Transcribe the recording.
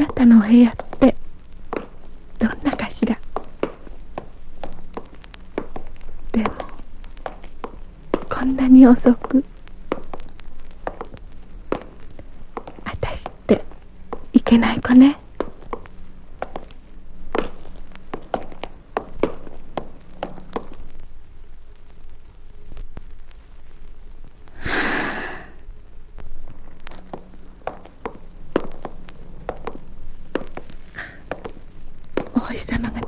たのお部屋ってどんなかしら。でもこんなに遅く、あたしっていけない子ね。お星様が